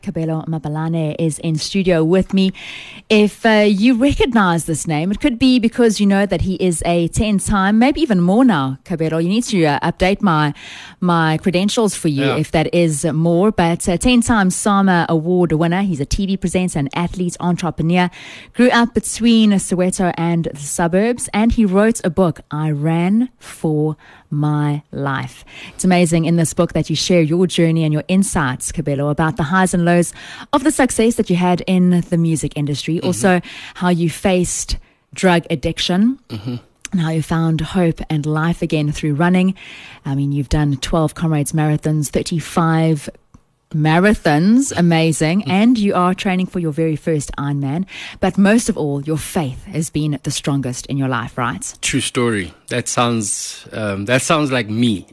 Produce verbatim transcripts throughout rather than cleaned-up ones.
Kabelo Mabalane is in studio with me. If uh, you recognize this name, it could be because you know that he is a ten-time, maybe even more now, Kabelo. You need to uh, update my my credentials for you yeah. if that is more. But uh, ten-time SAMA Award winner. He's a T V presenter, an athlete, entrepreneur. Grew up between Soweto and the suburbs, and he wrote a book, I Ran for My Life. It's amazing in this book that you share your journey and your insights, Kabelo, about the highs and lows of the success that you had in the music industry. Mm-hmm. Also, how you faced drug addiction. Mm-hmm. And how you found hope and life again through running. I mean, you've done twelve Comrades Marathons, thirty-five marathons, amazing, and you are training for your very first Ironman. But most of all, your faith has been the strongest in your life, right? True story. That sounds um, that sounds like me.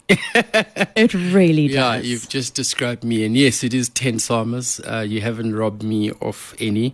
It really does. Yeah, you've just described me, and yes, it is ten SAMAs. Uh, you haven't robbed me of any.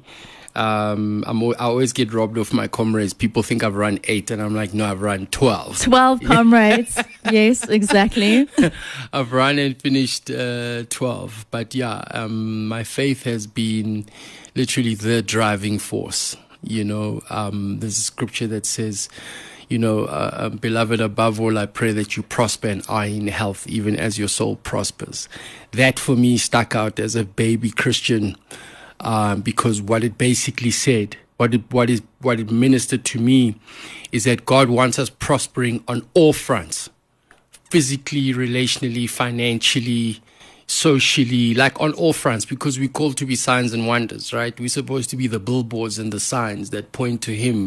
Um, I'm, I always get robbed of my comrades. People think I've run eight, and I'm like, no, I've run twelve. twelve comrades. Yes, exactly. I've run and finished uh, twelve. But yeah, um, my faith has been literally the driving force. You know, um, there's a scripture that says, you know, uh, beloved, above all, I pray that you prosper and are in health, even as your soul prospers. That for me stuck out as a baby Christian. Um, because what it basically said, what it, what is what it ministered to me, is that God wants us prospering on all fronts, physically, relationally, financially, socially, like on all fronts, because we're called to be signs and wonders, right? We're supposed to be the billboards and the signs that point to Him,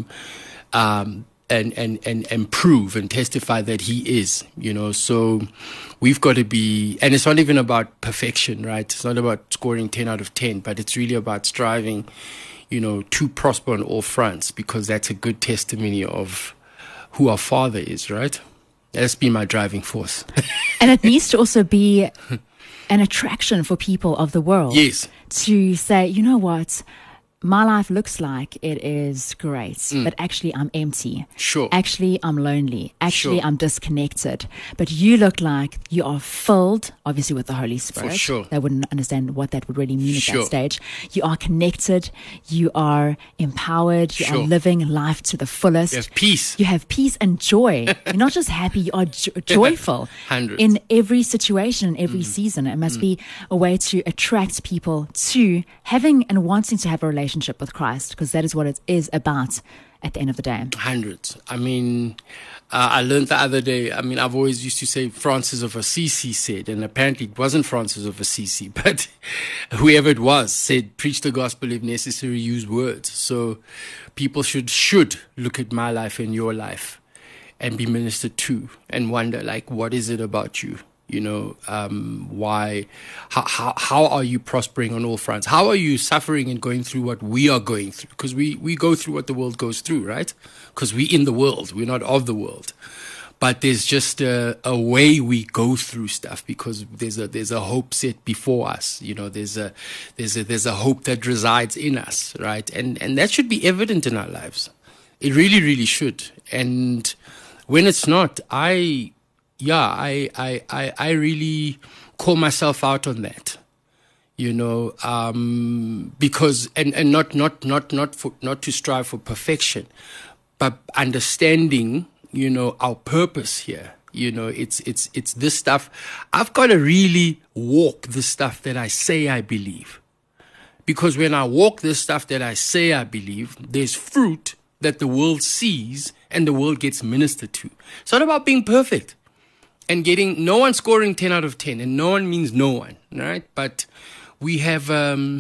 um, and and and and prove and testify that He is, you know. So we've got to be, and it's not even about perfection, right? It's not about scoring ten out of ten, but it's really about striving, you know, to prosper on all fronts, because that's a good testimony of who our Father is, right? That's been my driving force. And it needs to also be an attraction for people of the world. Yes. To say, you know what? My life looks like it is great, mm. but actually I'm empty. Sure. Actually, I'm lonely. Actually, sure. I'm disconnected. But you look like you are filled, obviously, with the Holy Spirit. For sure. They wouldn't understand what that would really mean at sure. that stage. You are connected. You are empowered. You sure. are living life to the fullest. You have peace. You have peace and joy. You're not just happy, you are jo- joyful. Hundreds. In every situation, in every mm. season. It must mm. be a way to attract people to having and wanting to have a relationship with Christ, because that is what it is about at the end of the day. Hundreds. I mean, uh, I learned the other day, I mean, I've always used to say Francis of Assisi said, and apparently it wasn't Francis of Assisi, but whoever it was said, preach the gospel, if necessary, use words. So people should should look at my life and your life and be ministered to and wonder, like, what is it about you? You know, um, why, how, how, how are you prospering on all fronts? How are you suffering and going through what we are going through? Because we, we go through what the world goes through, right? Because we're in the world, we're not of the world. But there's just a, a way we go through stuff, because there's a there's a hope set before us. You know, there's a there's a there's a hope that resides in us, right? And and that should be evident in our lives. It really, really should. And when it's not, I. Yeah, I, I, I, I really call myself out on that, you know, um, because and, and not not not not for not to strive for perfection, but understanding, you know, our purpose here. You know, it's it's it's this stuff. I've got to really walk the stuff that I say I believe, because when I walk this stuff that I say I believe, there's fruit that the world sees and the world gets ministered to. It's not about being perfect. And getting, no one scoring ten out of ten, and no one means no one, right? But we have um,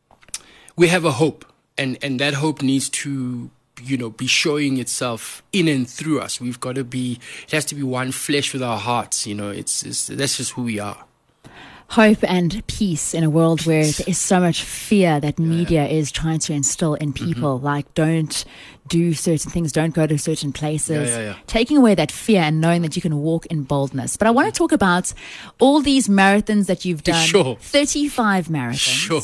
we have a hope, and, and that hope needs to, you know, be showing itself in and through us. We've got to be, it has to be one flesh with our hearts, you know, it's, it's that's just who we are. Hope and peace in a world where there is so much fear that media yeah. is trying to instill in people, mm-hmm. like don't do certain things, don't go to certain places, yeah, yeah, yeah. taking away that fear and knowing that you can walk in boldness. But I want to talk about all these marathons that you've done, sure. thirty-five marathons, sure.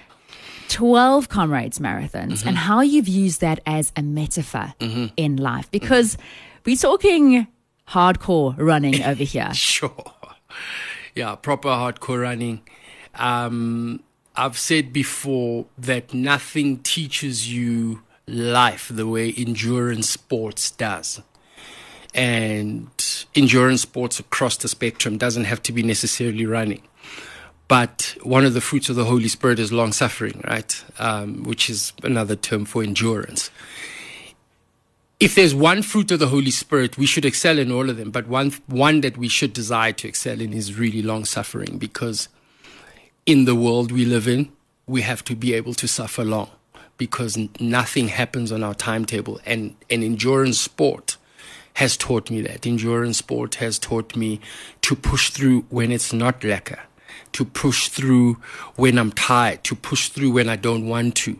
twelve Comrades Marathons, mm-hmm. and how you've used that as a metaphor mm-hmm. in life, because mm-hmm. we're talking hardcore running over here. Sure. Yeah, proper hardcore running. Um, I've said before that nothing teaches you life the way endurance sports does. And endurance sports across the spectrum doesn't have to be necessarily running. But one of the fruits of the Holy Spirit is long suffering, right? Um, which is another term for endurance. If there's one fruit of the Holy Spirit, we should excel in all of them. But one one that we should desire to excel in is really long suffering, because in the world we live in, we have to be able to suffer long, because nothing happens on our timetable. And, and endurance sport has taught me that. Endurance sport has taught me to push through when it's not lekker, to push through when I'm tired, to push through when I don't want to.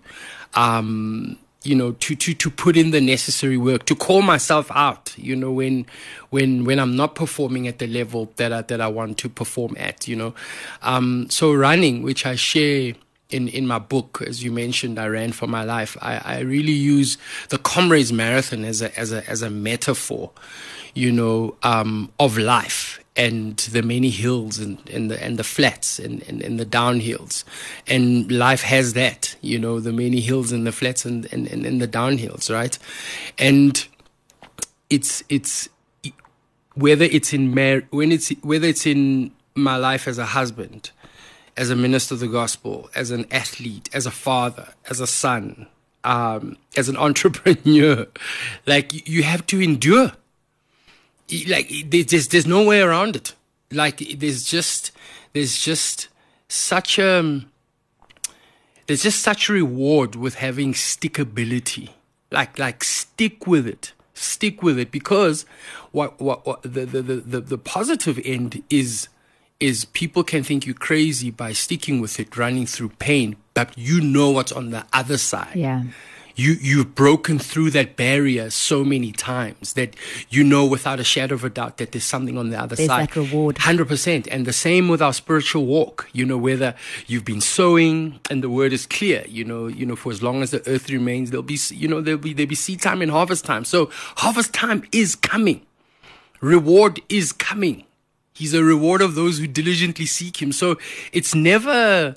Um, you know, to, to, to put in the necessary work, to call myself out, you know, when, when, when I'm not performing at the level that I, that I want to perform at, you know. Um, so running, which I share in, in my book, as you mentioned, I ran for my life. I, I really use the Comrades Marathon as a, as a, as a metaphor, you know, um, of life, and the many hills and, and the and the flats and, and, and the downhills. And life has that, you know, the many hills and the flats and, and, and, and the downhills, right? And it's it's whether it's in mar- when it's whether it's in my life as a husband, as a minister of the gospel, as an athlete, as a father, as a son, um, as an entrepreneur, like, you have to endure. Like, there's there's no way around it. Like, there's just there's just such a there's just such a reward with having stickability. Like like stick with it, stick with it, because what what, what the, the, the, the positive end is is people can think you crazy by sticking with it, running through pain, but you know what's on the other side. Yeah. You, you've broken through that barrier so many times that you know without a shadow of a doubt that there's something on the other There's side. that reward. one hundred percent. And the same with our spiritual walk. You know, whether you've been sowing and the word is clear, you know, you know, for as long as the earth remains, there'll be, you know, there'll be, there'll be seed time and harvest time. So harvest time is coming. Reward is coming. He's a reward of those who diligently seek him. So it's never...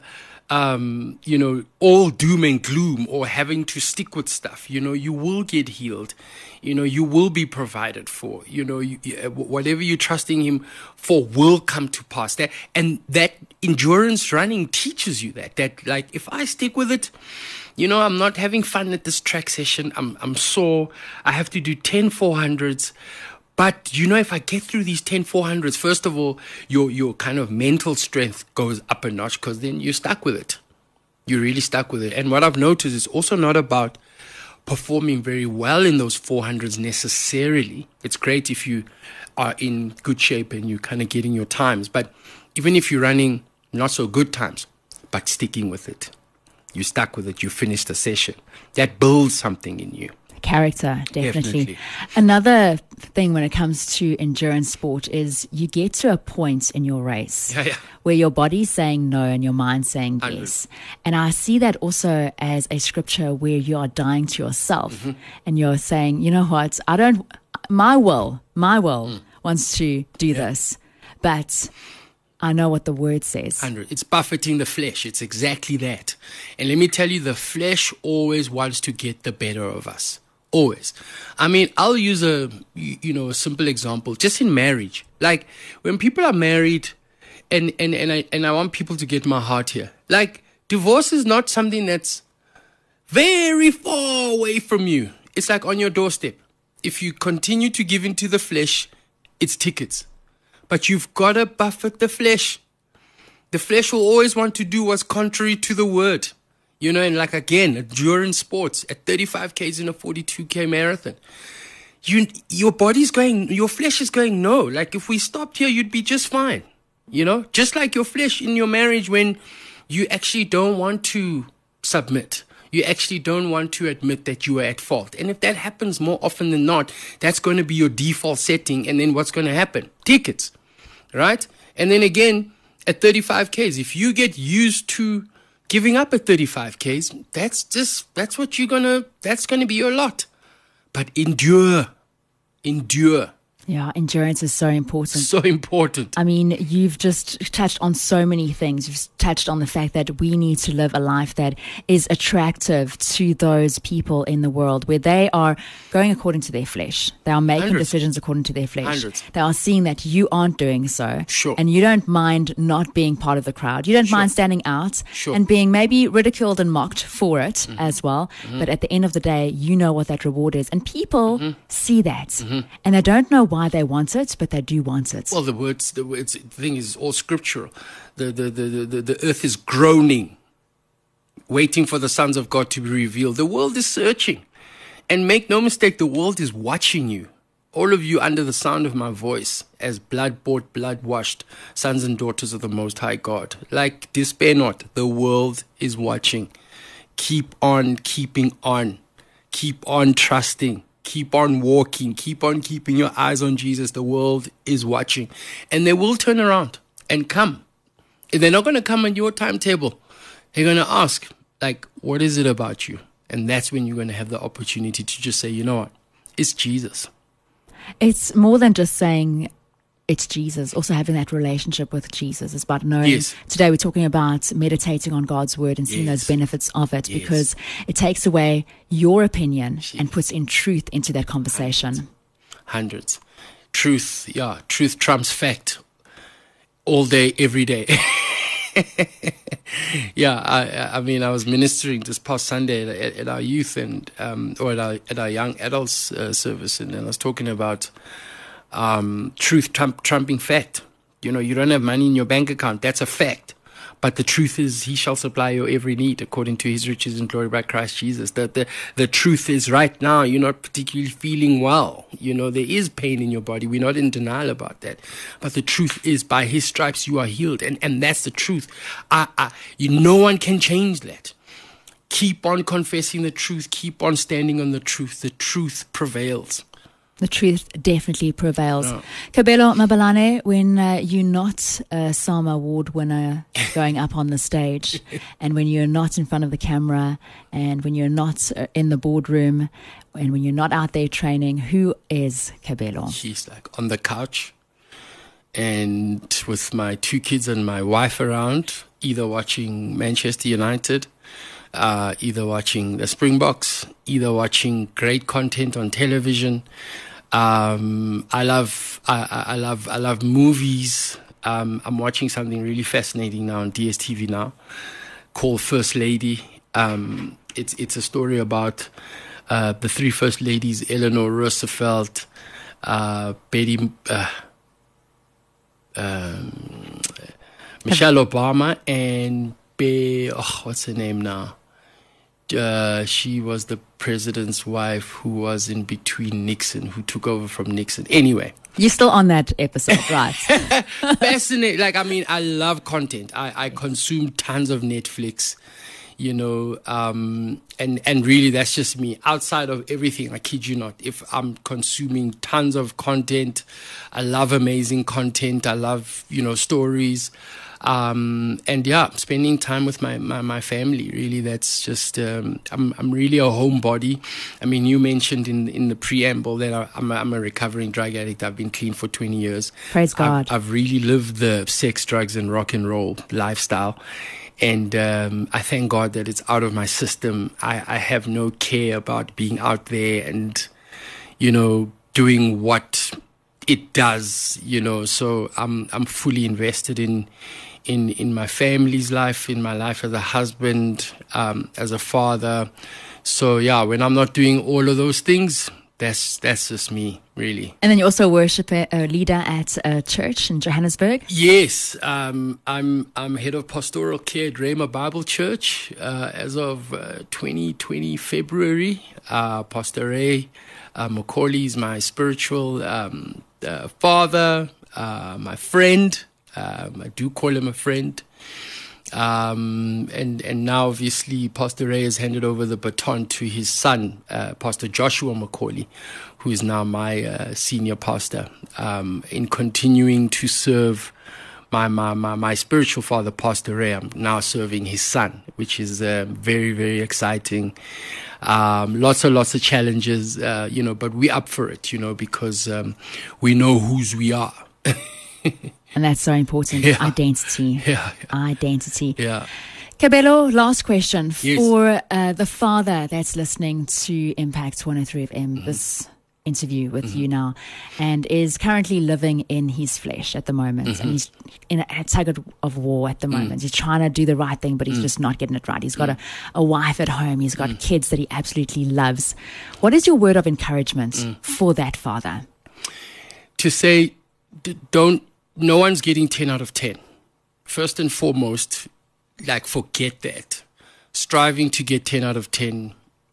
Um, you know, all doom and gloom or having to stick with stuff. You know, you will get healed. You know, you will be provided for. You know, you, whatever you're trusting him for will come to pass. That, and that endurance running teaches you that. That, like, if I stick with it, you know, I'm not having fun at this track session. I'm I'm sore. I have to do ten four hundreds. But, you know, if I get through these ten four hundreds, first of all, your your kind of mental strength goes up a notch, because then you're stuck with it. You're really stuck with it. And what I've noticed is also not about performing very well in those four hundreds necessarily. It's great if you are in good shape and you're kind of getting your times. But even if you're running not so good times, but sticking with it, you're stuck with it, you finish the session. That builds something in you. Character, definitely. Definitely. Another thing when it comes to endurance sport is you get to a point in your race Yeah, yeah. where your body's saying no and your mind's saying one hundred. yes. And I see that also as a scripture where you are dying to yourself, Mm-hmm. and you're saying, you know what, I don't, my will, my will Mm. wants to do this, but I know what the word says. one hundred. It's buffeting the flesh. It's exactly that. And let me tell you, the flesh always wants to get the better of us. Always. I mean, I'll use a, you know, a simple example, just in marriage. Like, when people are married, and, and, and I, and I want people to get my heart here. Like, divorce is not something that's very far away from you. It's like on your doorstep. If you continue to give into the flesh, it's tickets. But you've got to buffet the flesh. The flesh will always want to do what's contrary to the word. You know, and like, again, endurance sports at thirty-five Ks in a forty-two K marathon. You, your body's going, your flesh is going, no. Like, if we stopped here, you'd be just fine. You know, just like your flesh in your marriage, when you actually don't want to submit. You actually don't want to admit that you are at fault. And if that happens more often than not, that's going to be your default setting. And then what's going to happen? Tickets, right? And then again, at thirty-five Ks, if you get used to giving up at thirty-five Ks, that's just, that's what you're going to, that's going to be your lot. But endure, endure. Yeah, endurance is so important. So important. I mean, you've just touched on so many things. You've touched on the fact that we need to live a life that is attractive to those people in the world where they are going according to their flesh. They are making Hundreds. decisions according to their flesh. Hundreds. They are seeing that you aren't doing so. Sure. And you don't mind not being part of the crowd. You don't Sure. mind standing out Sure. and being maybe ridiculed and mocked for it Mm-hmm. as well. Mm-hmm. But at the end of the day, you know what that reward is. And people Mm-hmm. see that. Mm-hmm. And they don't know why they want it, but they do want it. Well, the words, the words, the thing is all scriptural. The, the, the, the, the earth is groaning, waiting for the sons of God to be revealed. The world is searching. And make no mistake, the world is watching you. All of you under the sound of my voice, as blood-bought, blood-washed sons and daughters of the Most High God. Like, despair not, the world is watching. Keep on keeping on. Keep on trusting. Keep on walking. Keep on keeping your eyes on Jesus. The world is watching. And they will turn around and come. They're not going to come on your timetable. They're going to ask, like, what is it about you? And that's when you're going to have the opportunity to just say, you know what? It's Jesus. It's more than just saying it's Jesus, also having that relationship with Jesus. It's about knowing. Yes. Today we're talking about meditating on God's word and seeing Yes. those benefits of it, Yes. because it takes away your opinion and puts in truth into that conversation. Hundreds. Truth, yeah, truth trumps fact all day, every day. yeah, I, I mean, I was ministering this past Sunday at, at our youth and um, or at our, at our young adults uh, service, and I was talking about um, truth trump, trumping fact. You know, you don't have money in your bank account. That's a fact. But the truth is, he shall supply your every need according to his riches and glory by Christ Jesus. The, the, the truth is, right now, you're not particularly feeling well. You know, there is pain in your body. We're not in denial about that. But the truth is, by his stripes, you are healed. And, and that's the truth. I, I, you, no one can change that. Keep on confessing the truth. Keep on standing on the truth. The truth prevails. The truth definitely prevails. No. Kabelo Mabalane, when uh, you're not a Sama Award winner going up on the stage, and when you're not in front of the camera, and when you're not uh, in the boardroom, and when you're not out there training, who is Kabelo? He's like on the couch and with my two kids and my wife around, either watching Manchester United, uh, either watching the Springboks, either watching great content on television. Um, I love, I, I love, I love movies. Um, I'm watching something really fascinating now on D S T V now, called First Lady. Um, it's it's a story about uh, the three first ladies: Eleanor Roosevelt, uh, Betty, uh, um, Michelle Obama, and Be, oh, what's her name now? Uh, she was the president's wife who was in between Nixon, who took over from Nixon. Anyway. You're still on that episode, right? Fascinating. Like, I mean, I love content. I, I consume tons of Netflix, you know, um, and, and really that's just me. Outside of everything, I kid you not, if I'm consuming tons of content, I love amazing content. I love, you know, stories. Um, and yeah, spending time with my, my, my family, really, that's just, um, I'm, I'm really a homebody. I mean, you mentioned in, in the preamble that I, I'm, a, I'm a recovering drug addict. I've been clean for twenty years. Praise God. I've, I've really lived the sex, drugs, and rock and roll lifestyle. And um, I thank God that it's out of my system. I, I have no care about being out there and, you know, doing what it does, you know. So I'm I'm fully invested in in in my family's life, in my life as a husband, um, as a father. So yeah, when I'm not doing all of those things, that's that's just me, really. And then you also worship a, a leader at a church in Johannesburg. Yes, um, I'm I'm head of pastoral care at Rhema Bible Church uh, as of uh, twenty twenty February. Uh, Pastor Ray uh, Macaulay is my spiritual um, uh, father, uh, my friend. Um, I do call him a friend. Um, and, and now obviously Pastor Ray has handed over the baton to his son, uh, Pastor Joshua Macaulay, who is now my uh, senior pastor, um, in continuing to serve my, my, my, my spiritual father passed away. I'm now serving his son, which is uh, very, very exciting. Um, lots and lots of challenges, uh, you know, but we're up for it, you know, because um, we know whose we are. And that's so important. Yeah. Identity. Yeah. Identity. Yeah. Kabelo, last question Yes. for uh, the father that's listening to Impact one oh three F M, mm-hmm. this interview with mm-hmm. you now, and is currently living in his flesh at the moment, mm-hmm. and he's in a, a tug of, of war at the moment. Mm. He's trying to do the right thing, but he's mm. just not getting it right. He's got mm. a, a wife at home. He's got mm. kids that he absolutely loves. What is your word of encouragement mm. for that father? To say, don't, no one's getting ten out of ten. First and foremost, like, forget that. Striving to get ten out of ten,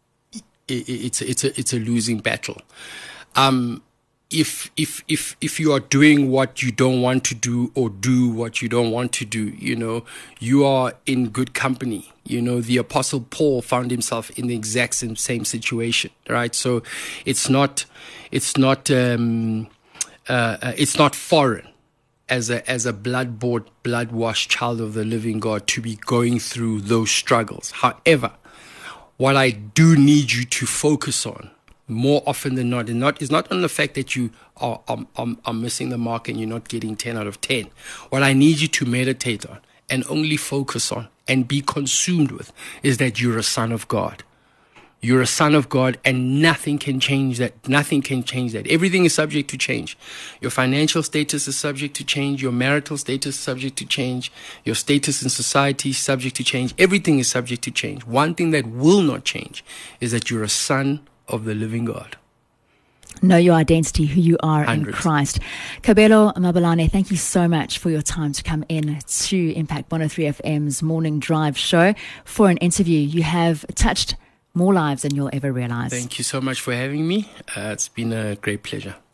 it, it's it's a it's a losing battle. Um, if if if if you are doing what you don't want to do, or do what you don't want to do, you know, you are in good company. You know, the Apostle Paul found himself in the exact same, same situation, right? So it's not it's not um, uh, it's not foreign as a as a blood-bought, blood-washed child of the living God to be going through those struggles. However, what I do need you to focus on more often than not, and not is not on the fact that you are, are, are, are missing the mark and you're not getting ten out of ten. What I need you to meditate on and only focus on and be consumed with is that you're a son of God. You're a son of God, and nothing can change that. Nothing can change that. Everything is subject to change. Your financial status is subject to change. Your marital status is subject to change. Your status in society is subject to change. Everything is subject to change. One thing that will not change is that you're a son of the living God. Know your identity, who you are Hundreds. in Christ. Kabelo Mabalane, thank you so much for your time to come in to Impact one oh three F M's Morning Drive show for an interview. You have touched more lives than you'll ever realize. Thank you so much for having me. Uh, it's been a great pleasure.